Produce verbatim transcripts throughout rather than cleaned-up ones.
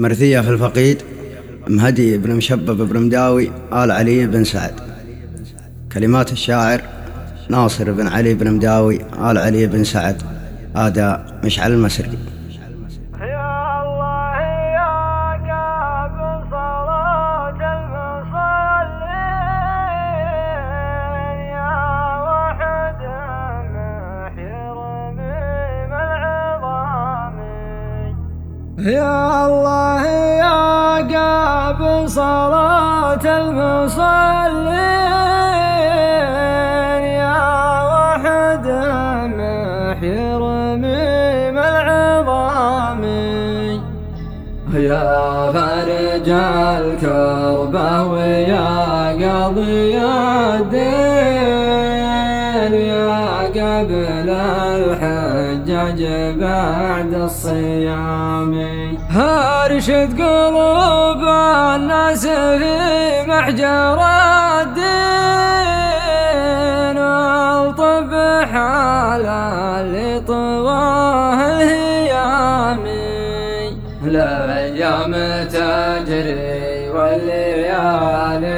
مرثية في الفقيد مهدي بن مشبب بن مداوي آل علي بن سعد. كلمات الشاعر ناصر بن علي بن مداوي آل علي بن سعد. أداء مشعل المسري. يا الله يا قابل صلاة المصلين يا وحد محيي رميم العظام يا فرج الكربة ويا قاضي الدين يا قبل الحجاج بعد الصيام ارشد قلوب الناس في محجر الدين والطب حال اللي طواه الهيام الايام تجري والليالي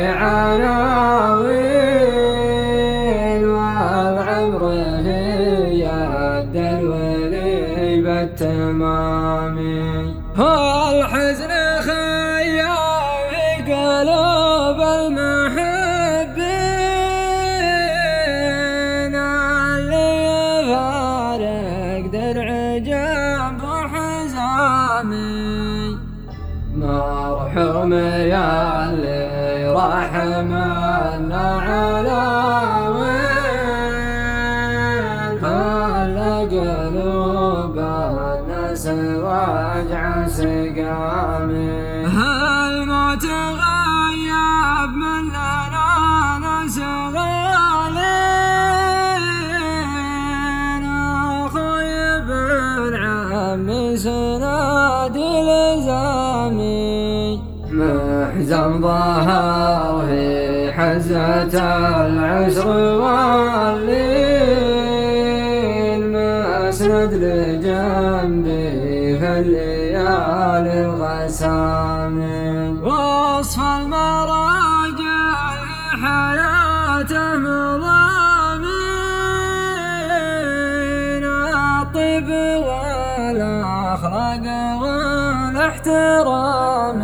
عناوين والعمر في يد الولي بالتمام والحزن خيام في قلوب المحبين اللي يفارق درع جنب حزامي مرحوم يا اللي رحمنا على وين خلى قلوب الناس واجع سقامي هالموت غيب مننا ناس غالين اخوي ابن عمي سنادي لزامي محزن ظهر في حزة العسر والليل مسند لجنبي في الليالي الغسامي وصف المراجل في حياته مضامين الطيب والأخلاق والاحترام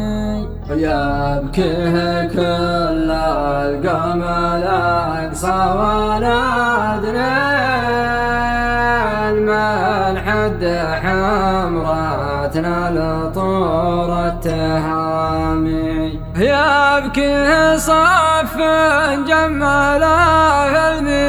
يبكيه كل القمر الأقصى والأدنين من حد حمرتنا لطور التهامي يبكيه صف جملا في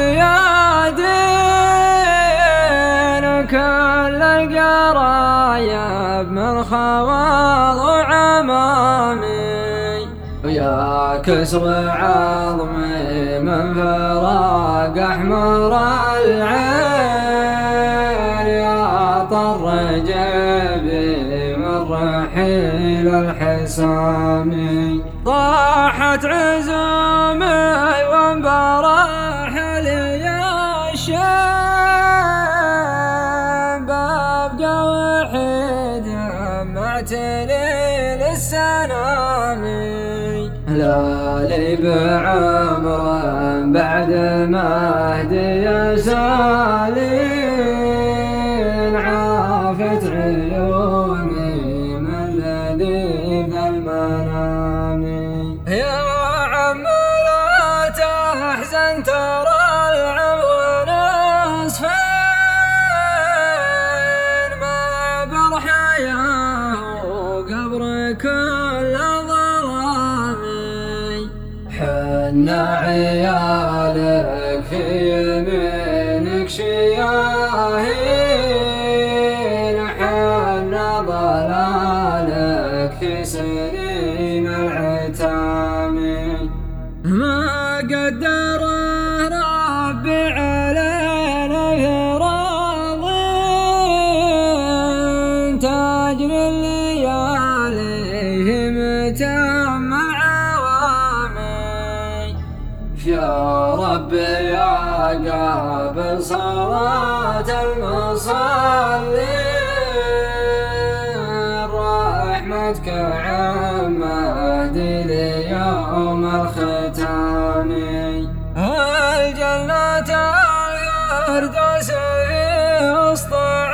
الميادين كل القرايب من خوال وعمامي يا كسر عظمي من فراق احمر العين يا طر جيبي من رحيل الحسامي طاحت عزومي وانبرح لي الشام ببقى وحيد معتلي للسنامي لا لي بعمر بعد مهدي سالين عافت عيوني من لذيذ المنام يا عم لا تحزن ترى العمر نصفين ما برحياه وقبر كل حنا عيالك في يمينك شياهين حنا ضلالك في سنين العتام ما قدر ربي علينا راضين تجري الليالي متم يا رب يا قابل صلاة المصلين رحمتك عمادي ليوم الختام. الجنة الفردوس في وسط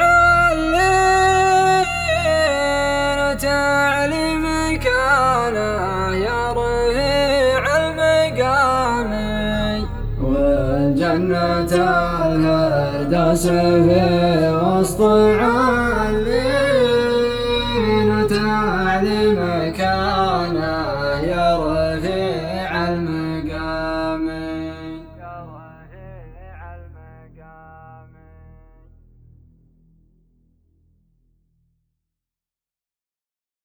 عليين تعليم كان يا رفيع المقام. والجنة الفردوس في وسط عليين